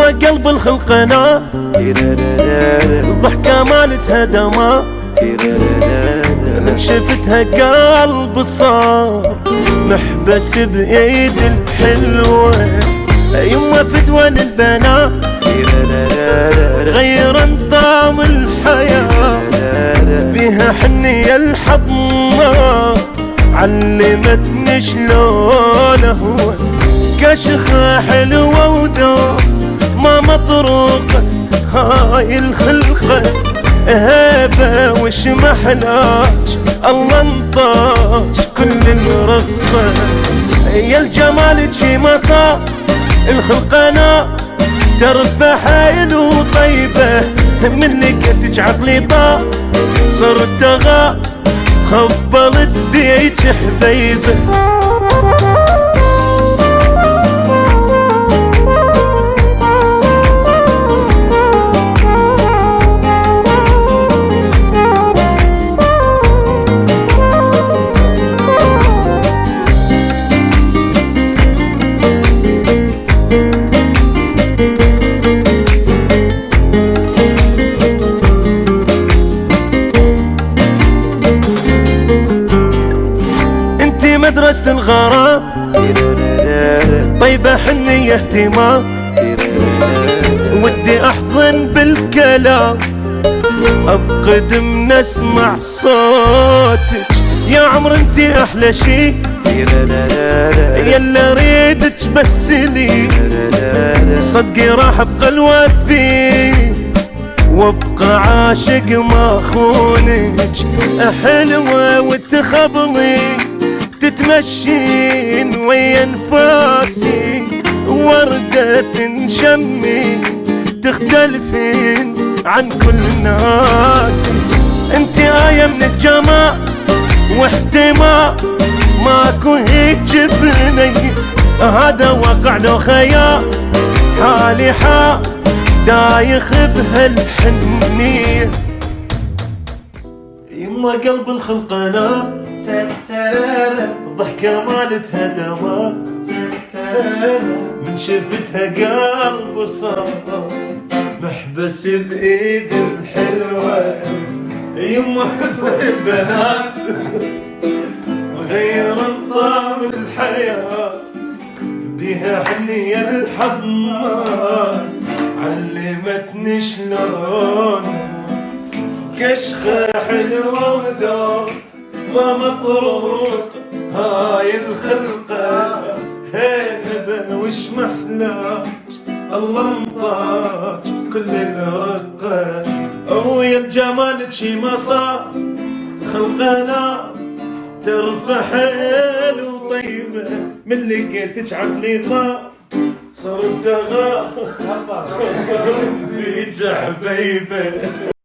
قلب الخلقنا الضحكة مالتها دما، من شفتها قلب صار محبس بإيد الحلوة. يما فدوى للبنات غير طعم الحياة، بها حنية الحضنات علمتني شلون هو كشخة حلوة وذوق ما مطروقة. هاي الخلقة هبة وش محلاج، الله انطاج كل الرقة. يا الجمال جي ما صار الخلقنا ترفع حيل وطيبة، من لقيتك عقلي طار صرت غا تخبلت بيك حبيبة. مدرسة الغرام طيبة حنية اهتمام، ودي احضن بالكلام افقد من اسمع صوتك. يا عمر انتي احلى شي يلا اريدك بس لي، صدقي راح ابقى الوفي وابقى عاشق ما خونك. حلوة وتخبلي تتمشين ويا انفاسي، وردة تنشمي تختلفين عن كل الناس. انت آية من الجمال واحتمال ماكو هيك جبني، هذا واقع لو خيال حالي حال دايخ بهالحنية. يما قلب الخلقنا الضحكة مالتها دما، من شفتها قلب صار محبس بإيد الحلوة. يما حضر البنات غير طعم الحياة، بها حنية الحضنات علمتني شلون كشخة حلوة وذوق ما مطروق. هاي الخلقة هيبة وش محلاج، الله انطاج كل الرقة. ويا الجمال شي ما صار خلقنا ترفع حيل وطيبة، من لقيتك عقلي طار صرت غا بيج حبيبة.